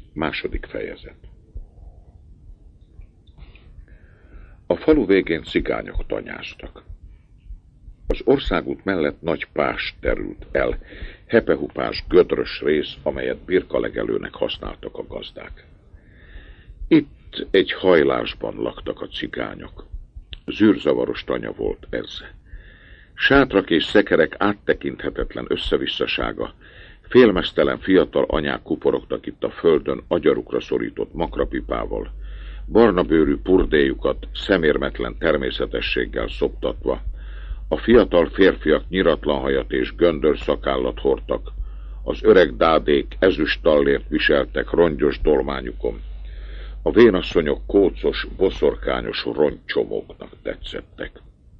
Második fejezet. A falu végén cigányok tanyáztak. Az országút mellett nagy pás terült el, hepehupás, gödrös rész, amelyet birkalegelőnek használtak a gazdák. Itt egy hajlásban laktak a cigányok. Zűrzavaros tanya volt ez. Sátrak és szekerek áttekinthetetlen összevisszasága, félmeztelen fiatal anyák kuporogtak itt a földön agyarukra szorított makrapipával, barnabőrű purdéjukat szemérmetlen természetességgel szoptatva. A fiatal férfiak nyiratlan hajat és göndör szakállat hordtak, az öreg dádék ezüst tallért viseltek rongyos dolmányukon. A vénasszonyok kócos, boszorkányos rongycsomóknak tetszettek.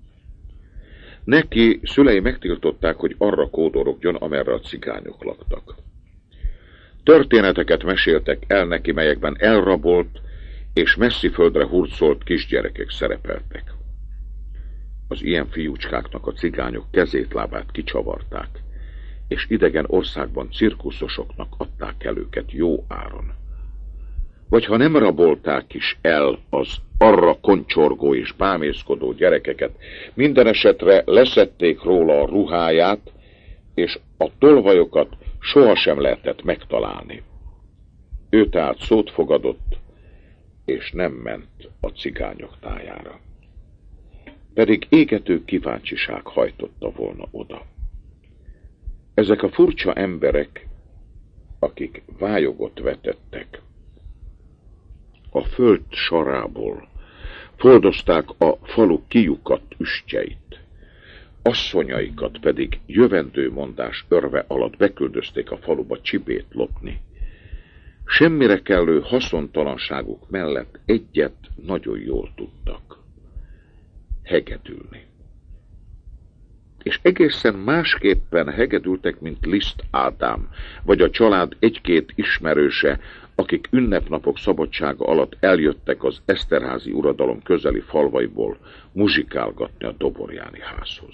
Neki szülei megtiltották, hogy arra kódorogjon, amerre a cigányok laktak. Történeteket meséltek el neki, melyekben elrabolt és messzi földre hurcolt kisgyerekek szerepeltek. Az ilyen fiúcskáknak a cigányok kezét-lábát kicsavarták, és idegen országban cirkuszosoknak adták el őket jó áron. Vagy ha nem rabolták is el az arra koncsorgó és bámészkodó gyerekeket, minden esetre leszedték róla a ruháját, és a tolvajokat sohasem lehetett megtalálni. Ő tehát szót fogadott, és nem ment a cigányok tájára. Pedig égető kíváncsiság hajtotta volna oda. Ezek a furcsa emberek, akik vályogot vetettek, a föld sarából foldozták a falu kijukat üstjeit, asszonyaikat pedig jövendőmondás örve alatt beküldözték a faluba csibét lopni. Semmire kellő haszontalanságuk mellett egyet nagyon jól tudtak: hegedülni. És egészen másképpen hegedültek, mint Liszt Ádám, vagy a család egy-két ismerőse, akik ünnepnapok szabadsága alatt eljöttek az Eszterházy uradalom közeli falvaiból muzsikálgatni a Doborjáni házhoz.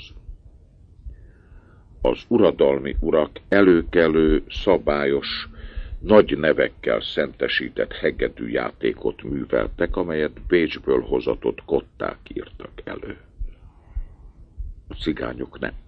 Az uradalmi urak előkelő, szabályos, nagy nevekkel szentesített hegedű játékot műveltek, amelyet Bécsből hozatott kották írtak elő. A cigányok nem.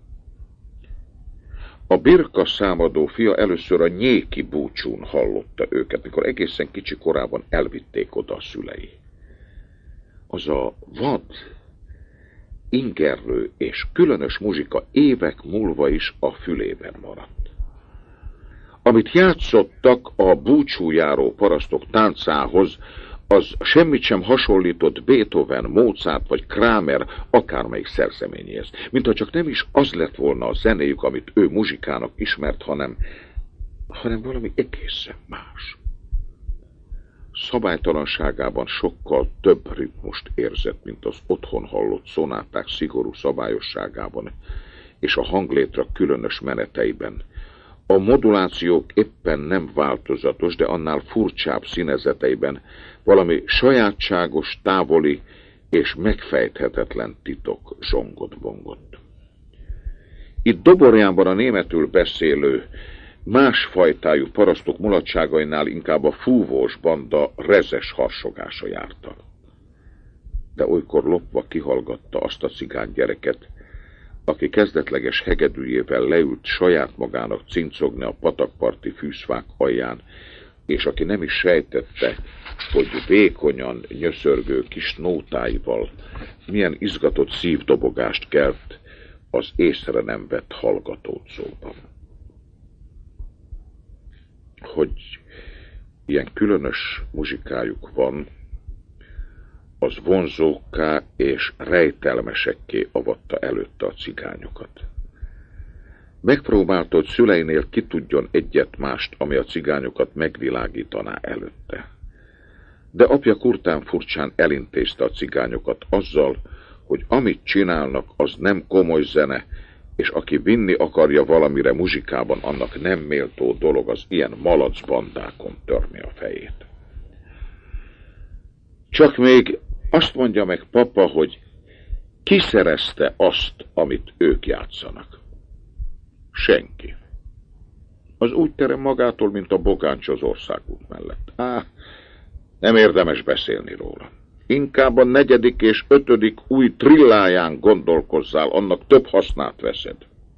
A birka számadó fia először a nyéki búcsún hallotta őket, mikor egészen kicsi korában elvitték oda a szülei. Az a vad, ingerlő és különös muzsika évek múlva is a fülében maradt. Amit játszottak a búcsújáró parasztok táncához, az semmit sem hasonlított Beethoven, Mozart vagy Kramer akármelyik szerzeményéhez. Mintha csak nem is az lett volna a zenéjük, amit ő muzsikának ismert, hanem valami egészen más. Szabálytalanságában sokkal több ritmust érzett, mint az otthon hallott szonáták szigorú szabályosságában és a hanglétra különös meneteiben. A modulációk éppen nem változatos, de annál furcsább színezeteiben valami sajátságos, távoli és megfejthetetlen titok zsongott-bongott. Itt Doborjánban a németül beszélő, más fajtájú parasztok mulatságainál inkább a fúvós banda rezes harsogása járta. De olykor lopva kihallgatta azt a cigánygyereket, aki kezdetleges hegedűjével leült saját magának cincogni a patakparti fűszfák alján, és aki nem is sejtette, hogy vékonyan nyöszörgő kis nótáival milyen izgatott szívdobogást kelt az észre nem vett hallgatócóban. Hogy ilyen különös muzsikájuk van, az vonzókká és rejtelmesekké avatta előtte a cigányokat. Megpróbálta, hogy szüleinél ki tudjon egyet-mást, ami a cigányokat megvilágítaná előtte. De apja kurtán furcsán elintézte a cigányokat azzal, hogy amit csinálnak, az nem komoly zene, és aki vinni akarja valamire muzsikában, annak nem méltó dolog az ilyen malac bandákon törni a fejét. Csak még azt mondja meg papa, hogy ki szerezte azt, amit ők játszanak? Senki. Az úgy terem magától, mint a bogáncs az országút mellett. Nem érdemes beszélni róla. Inkább a 4. és 5. új trilláján gondolkozzál, annak több hasznát veszed.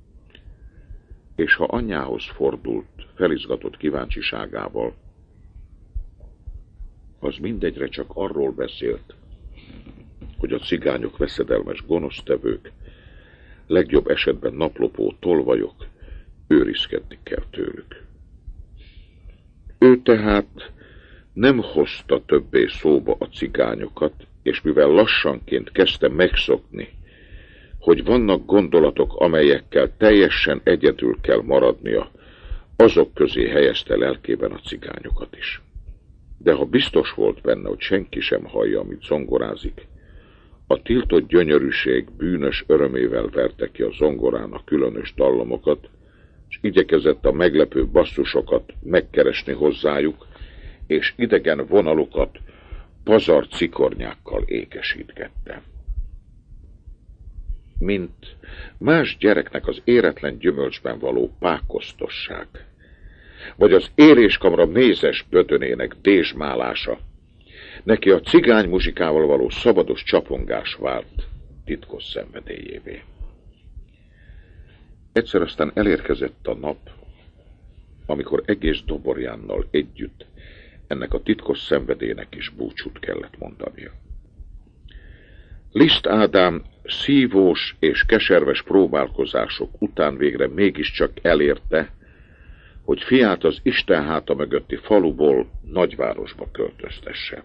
És ha anyjához fordult, felizgatott kíváncsiságával, az mindegyre csak arról beszélt, hogy a cigányok veszedelmes gonosztevők, legjobb esetben naplopó tolvajok, őrizkedni kell tőlük. Ő tehát nem hozta többé szóba a cigányokat, és mivel lassanként kezdte megszokni, hogy vannak gondolatok, amelyekkel teljesen egyedül kell maradnia, azok közé helyezte lelkében a cigányokat is. De ha biztos volt benne, hogy senki sem hallja, amit zongorázik, a tiltott gyönyörűség bűnös örömével verte ki a zongorán a különös dallamokat, és igyekezett a meglepő basszusokat megkeresni hozzájuk, és idegen vonalukat pazar cikornyákkal ékesítgette. Mint más gyereknek az éretlen gyümölcsben való pákosztosság, vagy az éréskamra mézes bödönének dézsmálása, neki a cigány muzsikával való szabados csapongás vált titkos szenvedélyévé. Egyszer aztán elérkezett a nap, amikor egész Doborjánnal együtt ennek a titkos szenvedélynek is búcsút kellett mondania. Liszt Ádám szívós és keserves próbálkozások után végre mégiscsak elérte, hogy fiát az Isten háta mögötti faluból nagyvárosba költöztesse.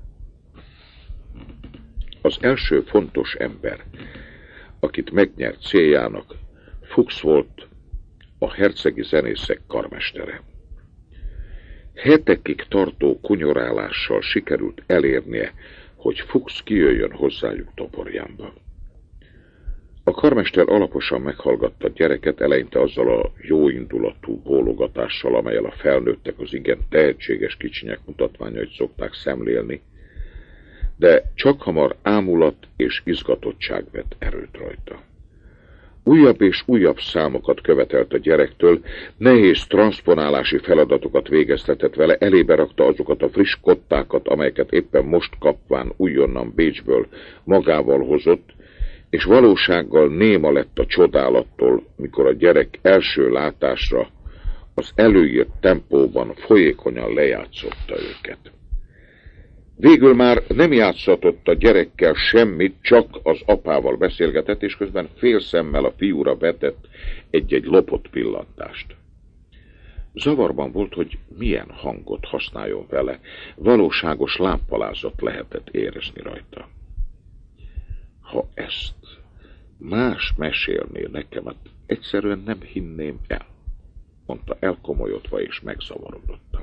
Az első fontos ember, akit megnyert céljának, Fuchs volt, a hercegi zenészek karmestere. Hetekig tartó kunyorálással sikerült elérnie, hogy Fuchs kijöjjön hozzájuk Doborjánba. A karmester alaposan meghallgatta a gyereket, eleinte azzal a jóindulatú bólogatással, amellyel a felnőttek az igen tehetséges kicsinyek mutatványait szokták szemlélni, de csakhamar ámulat és izgatottság vett erőt rajta. Újabb és újabb számokat követelt a gyerektől, nehéz transponálási feladatokat végeztetett vele, elébe rakta azokat a friss kottákat, amelyeket éppen most kapván újonnan Bécsből magával hozott, és valósággal néma lett a csodálattól, mikor a gyerek első látásra az előírt tempóban folyékonyan lejátszotta őket. Végül már nem játszhatott a gyerekkel semmit, csak az apával beszélgetett, és közben félszemmel a fiúra vetett egy-egy lopott pillantást. Zavarban volt, hogy milyen hangot használjon vele, valóságos lámpalázat lehetett érezni rajta. Ha ezt más mesélné nekem, hát egyszerűen nem hinném el, mondta elkomolyodva és megzavarodottan.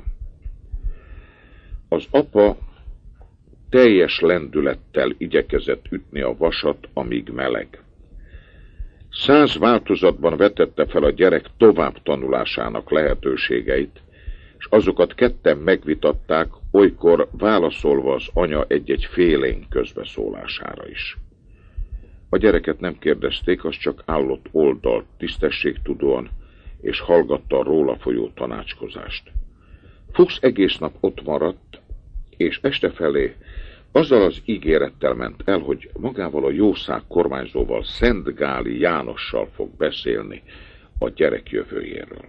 Az apa teljes lendülettel igyekezett ütni a vasat, amíg meleg. 100 változatban vetette fel a gyerek tovább tanulásának lehetőségeit, és azokat ketten megvitatták, olykor válaszolva az anya egy-egy félénk közbeszólására is. A gyereket nem kérdezték, az csak állott oldalt tisztességtudóan, és hallgatta a róla folyó tanácskozást. Fuchs egész nap ott maradt, és este felé azzal az ígérettel ment el, hogy magával a jószág kormányzóval, Szent Gáli Jánossal fog beszélni a gyerek jövőjéről.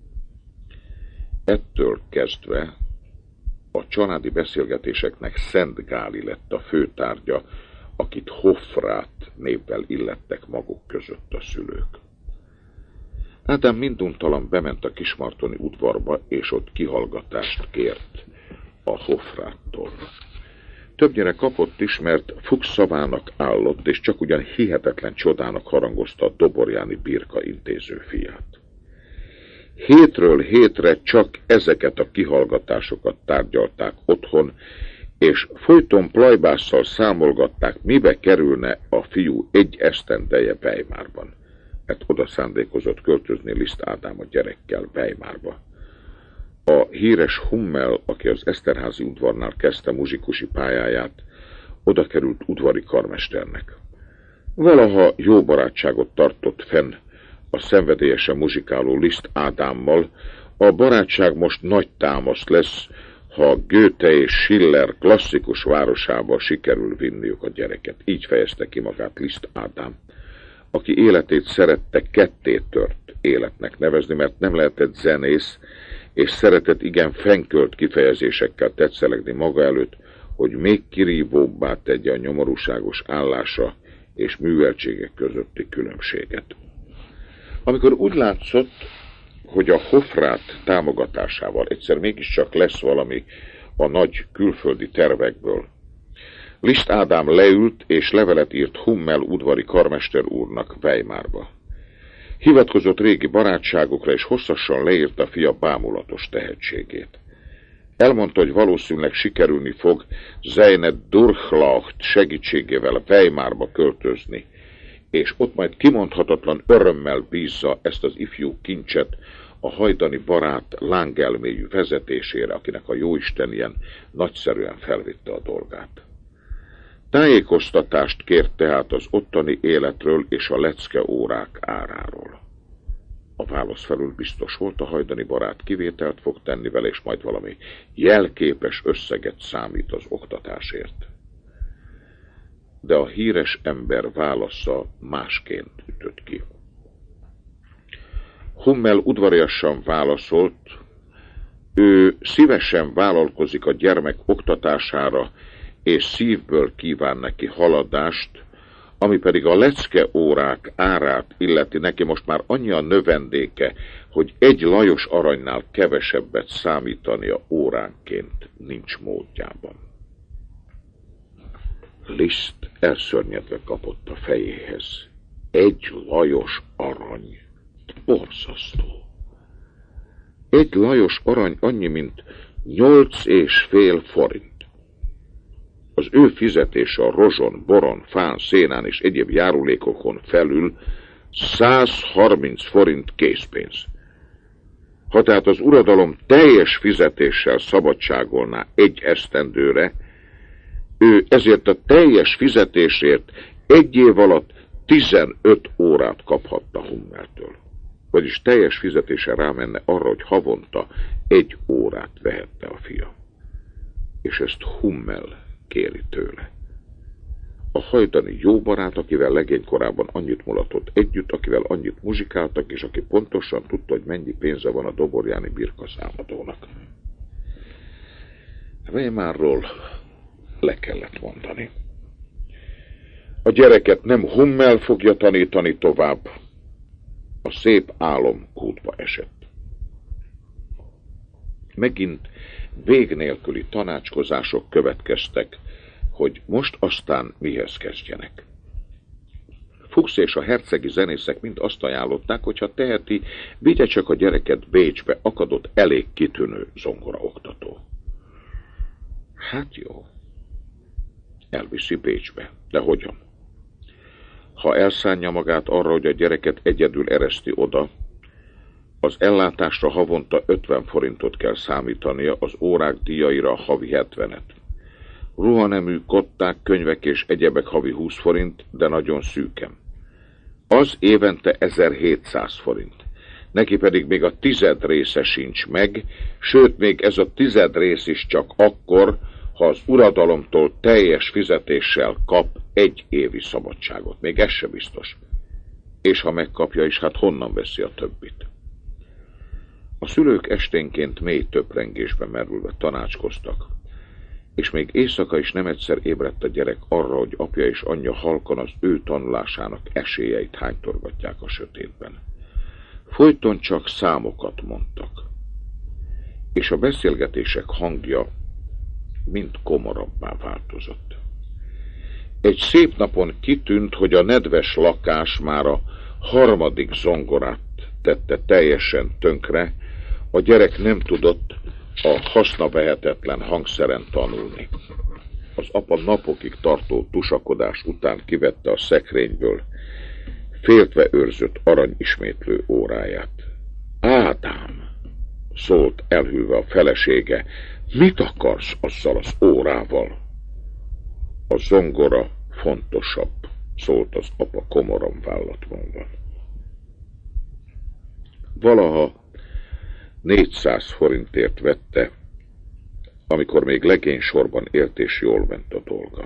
Ettől kezdve a családi beszélgetéseknek Szent Gáli lett a főtárgya, akit Hofrát névvel illettek maguk között a szülők. Ádám minduntalan bement a kismartoni udvarba, és ott kihallgatást kért a Hofráttól. Többnyire kapott is, mert Fuchs szavának állott, és csak ugyan hihetetlen csodának harangozta a doborjáni birka intéző fiát. Hétről hétre csak ezeket a kihallgatásokat tárgyalták otthon, és folyton plajbásszal számolgatták, mibe kerülne a fiú egy esztendeje Weimárban, mert oda szándékozott költözni Liszt Ádám a gyerekkel Weimarba. A híres Hummel, aki az Eszterházy udvarnál kezdte muzsikusi pályáját, oda került udvari karmesternek. Valaha jó barátságot tartott fenn a szenvedélyesen muzsikáló Liszt Ádámmal, A barátság most nagy támasz lesz, ha Goethe és Schiller klasszikus városába sikerül vinniük a gyereket. Így fejezte ki magát Liszt Ádám, aki életét szerette ketté tört életnek nevezni, mert nem lehetett zenész, és szeretett igen fenkölt kifejezésekkel tetszelegni maga előtt, hogy még kirívóbbá tegye a nyomorúságos állása és műveltségek közötti különbséget. Amikor úgy látszott, hogy a Hofrát támogatásával egyszer mégiscsak lesz valami a nagy külföldi tervekből, Liszt Ádám leült és levelet írt Hummel udvari karmester úrnak Weimarba. Hivatkozott régi barátságokra, és hosszasan leírta fia bámulatos tehetségét. Elmondta, hogy valószínűleg sikerülni fog Seine Durchlaucht segítségével Weimarba költözni, és ott majd kimondhatatlan örömmel bízza ezt az ifjú kincset a hajdani barát lángelméjű vezetésére, akinek a jóisten ilyen nagyszerűen felvitte a dolgát. Tájékoztatást kért tehát az ottani életről és a lecke órák áráról. A válasz felül biztos volt, a hajdani barát kivételt fog tenni vele, és majd valami jelképes összeget számít az oktatásért. De a híres ember válasza másként ütött ki. Hummel udvariasan válaszolt, ő szívesen vállalkozik a gyermek oktatására, és szívből kíván neki haladást, ami pedig a lecke órák árát illeti, neki most már annyi a növendéke, hogy egy Lajos aranynál kevesebbet számítani a óránként nincs módjában. Liszt elszörnyedve kapott a fejéhez. Egy Lajos arany. Borzasztó. Egy Lajos arany annyi, mint 8,5 forint. Az ő fizetése a rozson, boron, fán, szénán és egyéb járulékokon felül 130 forint készpénz. Ha tehát az uradalom teljes fizetéssel szabadságolná egy esztendőre, ő ezért a teljes fizetésért egy év alatt 15 órát kaphatta Hummeltől. Vagyis teljes fizetése rámenne arra, hogy havonta 1 órát vehette a fia. És ezt Hummel kéri tőle. A hajdani jó barát, akivel legénykorában annyit mulatott együtt, akivel annyit muzsikáltak, és aki pontosan tudta, hogy mennyi pénze van a doborjáni birkaszámadónak. Weimarról le kellett mondani. A gyereket nem Hummel fogja tanítani tovább. A szép álom kútba esett. Megint vég nélküli tanácskozások következtek, hogy most aztán mihez kezdjenek. Fuchs és a hercegi zenészek mind azt ajánlották, hogyha teheti, vigye csak a gyereket Bécsbe, akadott elég kitűnő zongoraoktató. Hát jó. Elviszi Bécsbe. De hogyan? Ha elszánja magát arra, hogy a gyereket egyedül ereszti oda, az ellátásra havonta 50 forintot kell számítania, az órák díjaira havi 70-et. Ruhanemű, kották, könyvek és egyebek havi 20 forint, de nagyon szűken. Az évente 1700 forint. Neki pedig még a 10 része sincs meg, sőt még ez a 10 rész is csak akkor, ha az uradalomtól teljes fizetéssel kap 1 évi szabadságot. Még ez se biztos. És ha megkapja is, hát honnan veszi a többit? A szülők esténként mély töprengésbe merülve tanácskoztak, és még éjszaka is nem egyszer ébredt a gyerek arra, hogy apja és anyja halkan az ő tanulásának esélyeit hánytorgatják a sötétben. Folyton csak számokat mondtak, és a beszélgetések hangja mind komorabbá változott. Egy szép napon kitűnt, hogy a nedves lakás már a 3. zongorát tette teljesen tönkre, a gyerek nem tudott a hasznavehetetlen hangszeren tanulni. Az apa napokig tartó tusakodás után kivette a szekrényből féltve őrzött aranyismétlő óráját. Ádám, szólt elhűlve a felesége, mit akarsz azzal az órával? A zongora fontosabb, szólt az apa komoran vállat vonva. Valaha 400 forintért vette, amikor még legénysorban élt és jól ment a dolga.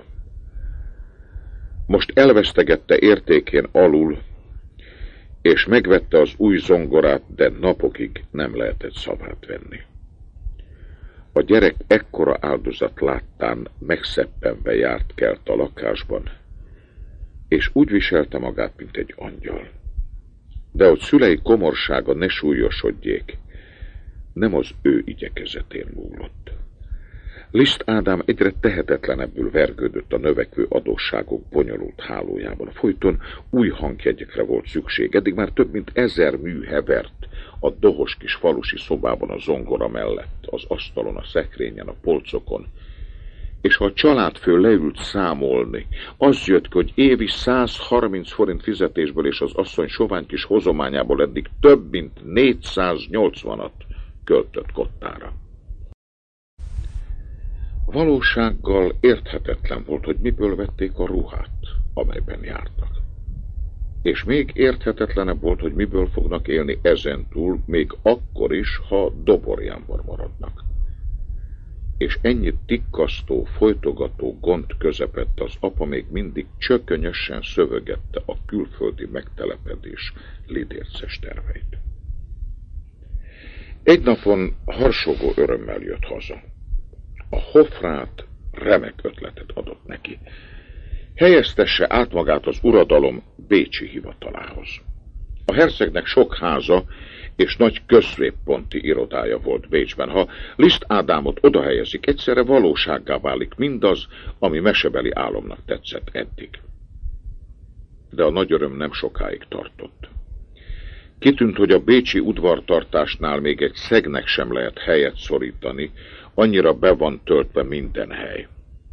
Most elvesztegette értékén alul, és megvette az új zongorát, de napokig nem lehetett szavát venni. A gyerek ekkora áldozat láttán megszeppenve járt kelt a lakásban, és úgy viselte magát, mint egy angyal. De hogy szülei komorsága ne súlyosodjék, nem az ő igyekezetén múlott. Liszt Ádám egyre tehetetlenebbül vergődött a növekvő adósságok bonyolult hálójában. Folyton új hangjegyekre volt szükség, eddig már több mint 1000 mű hevert a dohos kis falusi szobában a zongora mellett, az asztalon, a szekrényen, a polcokon. És ha a családfő leült számolni, az jött ki, hogy évi 130 forint fizetésből és az asszony sovány kis hozományából eddig több mint 480-at költött kottára. Valósággal érthetetlen volt, hogy miből vették a ruhát, amelyben jártak. És még érthetetlenebb volt, hogy miből fognak élni ezentúl, még akkor is, ha Doborjánban maradnak. És ennyi tikkasztó, folytogató gond közepette az apa még mindig csökönyösen szövögette a külföldi megtelepedés lidérces terveit. Egy napon harsogó örömmel jött haza. A hofrát remek ötletet adott neki. Helyeztesse át magát az uradalom bécsi hivatalához. A hercegnek sok háza és nagy középponti irodája volt Bécsben. Ha Liszt Ádámot odahelyezik, egyszerre valósággá válik mindaz, ami mesebeli álomnak tetszett eddig. De a nagy öröm nem sokáig tartott. Kitűnt, hogy a bécsi udvartartásnál még egy szegnek sem lehet helyet szorítani, annyira be van töltve minden hely.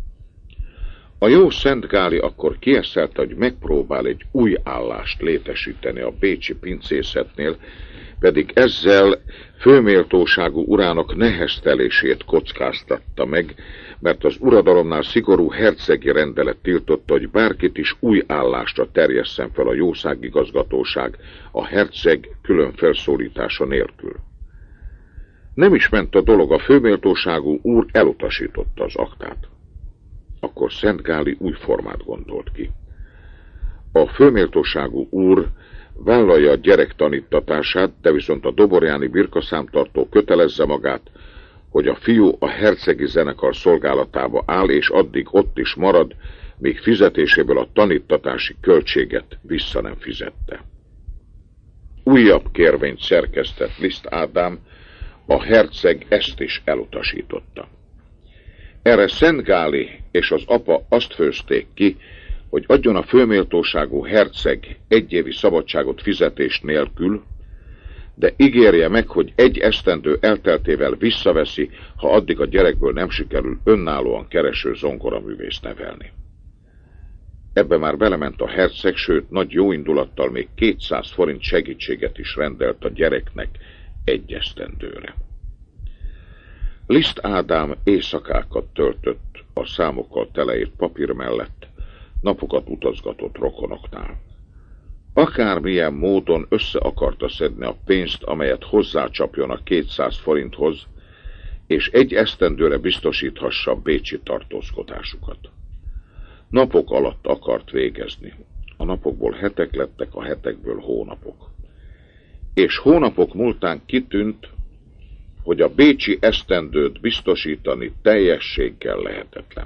A jó Szentgáli akkor kieszelte, hogy megpróbál egy új állást létesíteni a bécsi pincészetnél, pedig ezzel főméltóságú urának neheztelését kockáztatta meg, mert az uradalomnál szigorú hercegi rendelet tiltotta, hogy bárkit is új állásra terjesszen fel a jószágigazgatóság a herceg külön felszólítása nélkül. Nem is ment a dolog, a főméltóságú úr elutasította az aktát. Akkor Szentgáli új formát gondolt ki. A főméltóságú úr vállalja a gyerek tanítatását, de viszont a doborjáni birkaszámtartó kötelezze magát, hogy a fiú a hercegi zenekar szolgálatába áll, és addig ott is marad, míg fizetéséből a tanítatási költséget vissza nem fizette. Újabb kérvényt szerkesztett Liszt Ádám, a herceg ezt is elutasította. Erre Szentgáli és az apa azt főzték ki, hogy adjon a főméltóságú herceg egyévi szabadságot fizetés nélkül, de ígérje meg, hogy egy esztendő elteltével visszaveszi, ha addig a gyerekből nem sikerül önállóan kereső zongoraművészt nevelni. Ebbe már belement a herceg, sőt nagy jóindulattal még 200 forint segítséget is rendelt a gyereknek egy esztendőre. Liszt Ádám éjszakákat töltött a számokkal teleírt papír mellett, napokat utazgatott rokonoknál. Akármilyen módon össze akarta szedni a pénzt, amelyet hozzácsapjon a 200 forinthoz, és egy esztendőre biztosíthassa a bécsi tartózkodásukat. Napok alatt akart végezni. A napokból hetek lettek, a hetekből hónapok. És hónapok múltán kitűnt, hogy a bécsi esztendőt biztosítani teljességgel lehetetlen.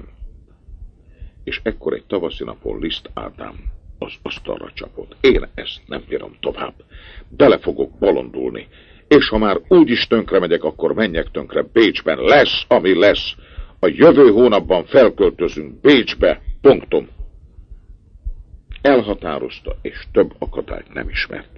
És ekkor egy tavaszi napon Liszt Ádám az asztalra csapott. Én ezt nem bírom tovább. Bele fogok bolondulni. És ha már úgyis tönkre megyek, akkor menjek tönkre Bécsben. Lesz, ami lesz. A jövő hónapban felköltözünk Bécsbe. Punktum. Elhatározta, és több akadályt nem ismert.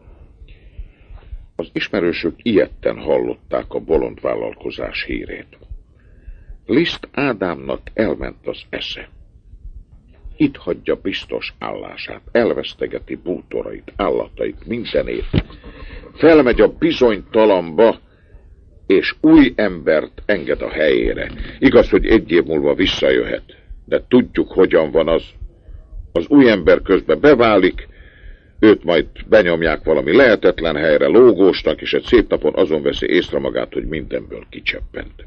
Az ismerősök ijedten hallották a bolond vállalkozás hírét. Liszt Ádámnak elment az esze. Itt hagyja biztos állását, elvesztegeti bútorait, állatait, mindenét. Felmegy a bizonytalanba, és új embert enged a helyére. Igaz, hogy egy év múlva visszajöhet, de tudjuk, hogyan van az. Az új ember közben beválik, Őt majd benyomják valami lehetetlen helyre, lógósnak, és egy szép napon azon veszi észre magát, hogy mindenből kicseppent.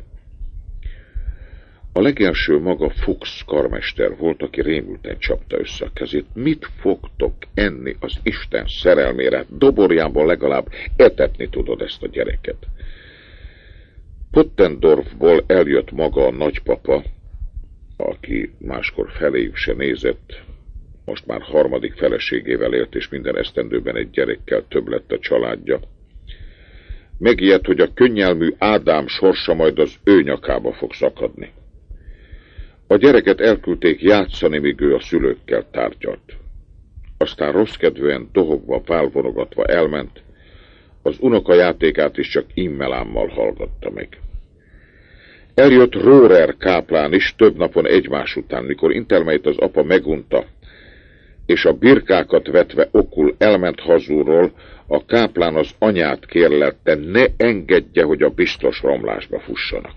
A legelső maga Fuchs karmester volt, aki rémülten csapta össze a kezét. Mit fogtok enni az Isten szerelmére? Doborjában legalább etetni tudod ezt a gyereket. Pottendorfból eljött maga a nagypapa, aki máskor feléjük se nézett, most már harmadik feleségével élt, és minden esztendőben egy gyerekkel több lett a családja. Megijedt, hogy a könnyelmű Ádám sorsa majd az ő nyakába fog szakadni. A gyereket elküldték játszani, míg ő a szülőkkel tárgyalt. Aztán rosszkedvűen, dohogva, válvonogatva elment, az unokajátékát is csak immelámmal hallgatta meg. Eljött Rohrer káplán is több napon egymás után, mikor Intermeit az apa megunta, és a birkákat vetve okul elment hazúról, a káplán az anyát kérlelte, ne engedje, hogy a biztos romlásba fussanak.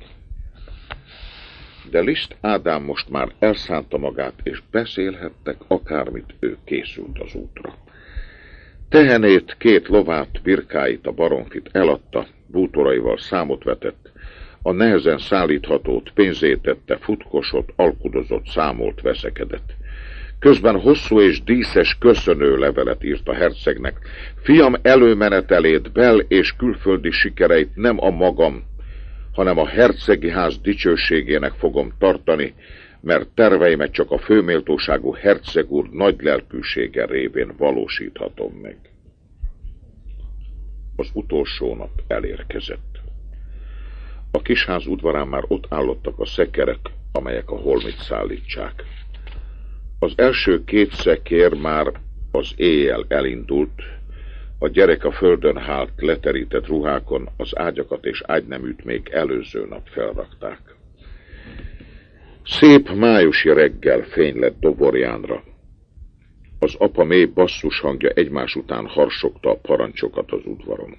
De Liszt Ádám most már elszánta magát, és beszélhettek akármit, ő készült az útra. Tehenét, 2 lovát, birkáit, a baromfit eladta, bútoraival számot vetett, a nehezen szállíthatót pénzétette, futkosott, alkudozott, számolt, veszekedett. Közben hosszú és díszes köszönő levelet írt a hercegnek. Fiam előmenetelét, bel- és külföldi sikereit nem a magam, hanem a hercegi ház dicsőségének fogom tartani, mert terveimet csak a főméltóságú herceg úr nagy lelkűsége révén valósíthatom meg. Az utolsó nap elérkezett. A kisház udvarán már ott állottak a szekerek, amelyek a holmit szállítsák. Az első 2 szekér már az éjjel elindult, a gyerek a földön hált, leterített ruhákon, az ágyakat és ágyneműt még előző nap felrakták. Szép májusi reggel fény lett Doborjánra. Az apa mély basszus hangja egymás után harsogta a parancsokat az udvaron.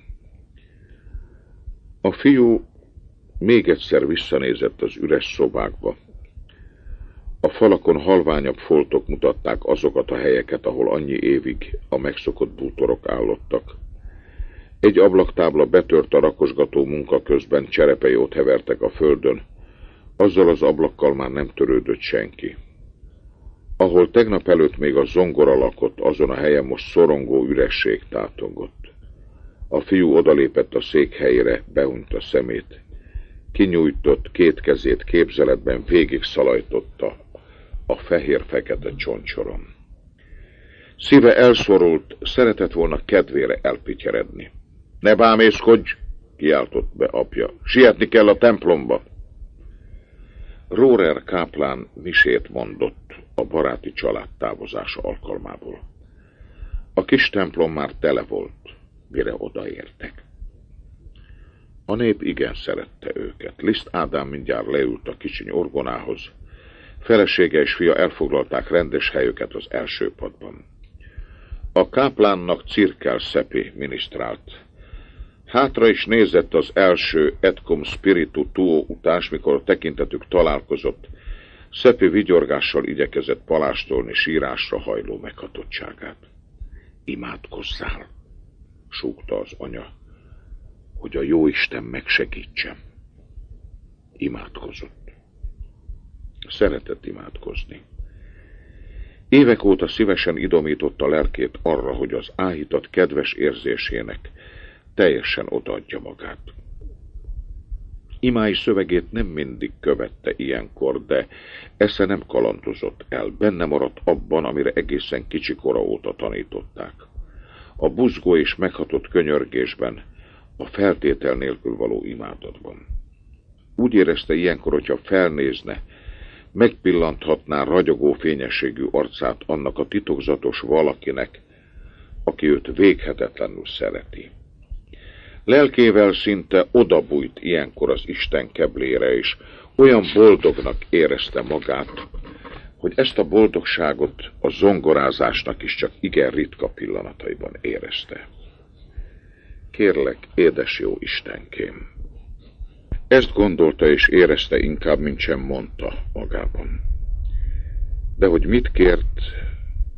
A fiú még egyszer visszanézett az üres szobákba. A falakon halványabb foltok mutatták azokat a helyeket, ahol annyi évig a megszokott bútorok állottak. Egy ablaktábla betört a rakosgató munka közben, cserepei ott hevertek a földön. Azzal az ablakkal már nem törődött senki. Ahol tegnap előtt még a zongora lakott, azon a helyen most szorongó üresség tátongott. A fiú odalépett a székhelyére, behunyt a szemét. Kinyújtott 2 kezét képzeletben, végig szalajtotta a fehér-fekete csontsoron. Szíve elszorult, szeretett volna kedvére elpityeredni. Ne bámészkodj, kiáltott be apja. Sietni kell a templomba. Rohrer káplán misét mondott a baráti család távozása alkalmából. A kis templom már tele volt, mire odaértek. A nép igen szerette őket. Liszt Ádám mindjárt leült a kicsiny orgonához. Felesége és fia elfoglalták rendes helyüket az első padban. A káplánnak Cirkel Szepi minisztrált. Hátra is nézett az első et cum spiritu tuo utás, mikor a tekintetük találkozott. Szepi vigyorgással igyekezett palástolni sírásra hajló meghatottságát. Imádkozzál, súgta az anya, hogy a jóisten megsegítsen. Imádkozott. Szeretett imádkozni. Évek óta szívesen idomította lelkét arra, hogy az áhítat kedves érzésének teljesen odaadja magát. Imái szövegét nem mindig követte ilyenkor, de esze nem kalandozott el, benne maradt abban, amire egészen kicsikora óta tanították. A buzgó és meghatott könyörgésben, a feltétel nélkül való imádatban. Úgy érezte ilyenkor, hogyha felnézne, megpillanthatná ragyogó fényességű arcát annak a titokzatos valakinek, aki őt véghetetlenül szereti. Lelkével szinte odabújt ilyenkor az Isten keblére, és olyan boldognak érezte magát, hogy ezt a boldogságot a zongorázásnak is csak igen ritka pillanataiban érezte. Kérlek, édes jó Istenkém! Ezt gondolta és érezte inkább, mint sem mondta magában. De hogy mit kért,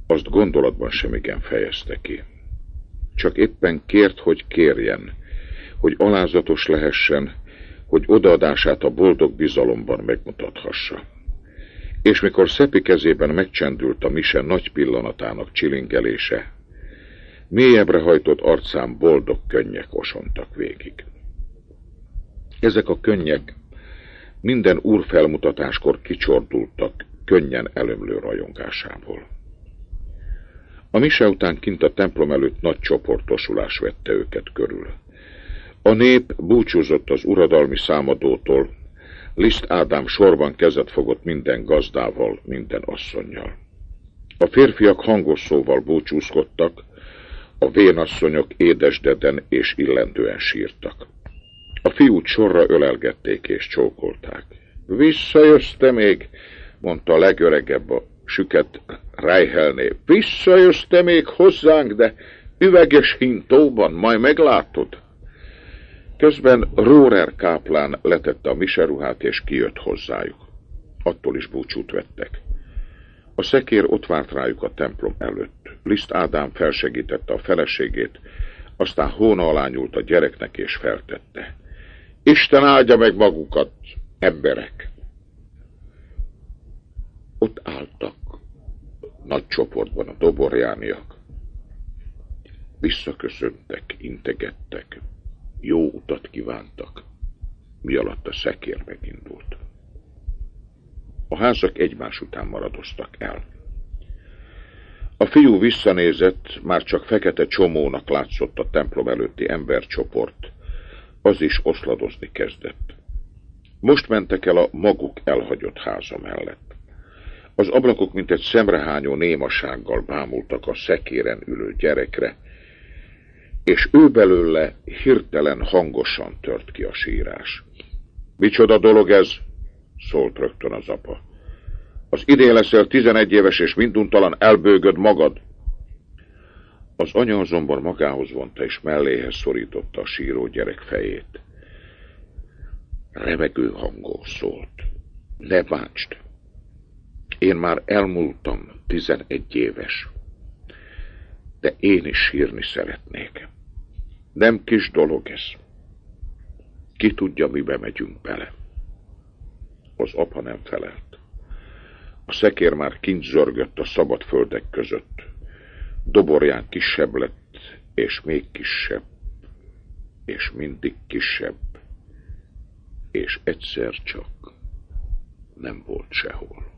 Azt gondolatban sem igen fejezte ki. Csak éppen kért, hogy kérjen, hogy alázatos lehessen, hogy odaadását a boldog bizalomban megmutathassa. És mikor Szepi kezében megcsendült a mise nagy pillanatának csilingelése, mélyebbre hajtott arcán boldog könnyek osontak végig. Ezek a könnyek minden úrfelmutatáskor kicsordultak könnyen elömlő rajongásából. A mise után kint a templom előtt nagy csoportosulás vette őket körül. A nép búcsúzott az uradalmi számadótól, Liszt Ádám sorban kezet fogott minden gazdával, minden asszonnyal. A férfiak hangos szóval búcsúzkodtak, a vénasszonyok édesdeden és illendően sírtak. A fiút sorra ölelgették és csókolták. Visszajössz te még, mondta a legöregebb a süket Reihelné. Visszajössz te még hozzánk, de üveges hintóban, majd meglátod. Közben Rórer káplán letette a miseruhát és kijött hozzájuk. Attól is búcsút vettek. A szekér ott várt rájuk a templom előtt. Liszt Ádám felsegítette a feleségét, aztán hóna alá nyúlt a gyereknek és feltette. Isten áldja meg magukat, emberek! Ott álltak nagy csoportban a doborjániak. Visszaköszöntek, integettek, jó utat kívántak, mi alatt a szekér megindult. A házak egymás után maradoztak el. A fiú visszanézett, már csak fekete csomónak látszott a templom előtti embercsoport, az is oszladozni kezdett. Most mentek el a maguk elhagyott háza mellett. Az ablakok mint egy szemrehányó némasággal bámultak a szekéren ülő gyerekre, és ő belőle hirtelen hangosan tört ki a sírás. Micsoda dolog ez? Szólt rögtön az apa. Az idén leszel 11 éves, és minduntalan elbőgöd magad. Az anya azonban magához vonta, és melléhez szorította a síró gyerek fejét. Remegő hangon szólt. Ne bántsd! Én már elmúltam 11 éves, de én is sírni szeretnék. Nem kis dolog ez. Ki tudja, mibe megyünk bele. Az apa nem felelt. A szekér már kint zörgött a szabad földek között. Doborján kisebb lett, és még kisebb, és mindig kisebb, és egyszer csak nem volt sehol.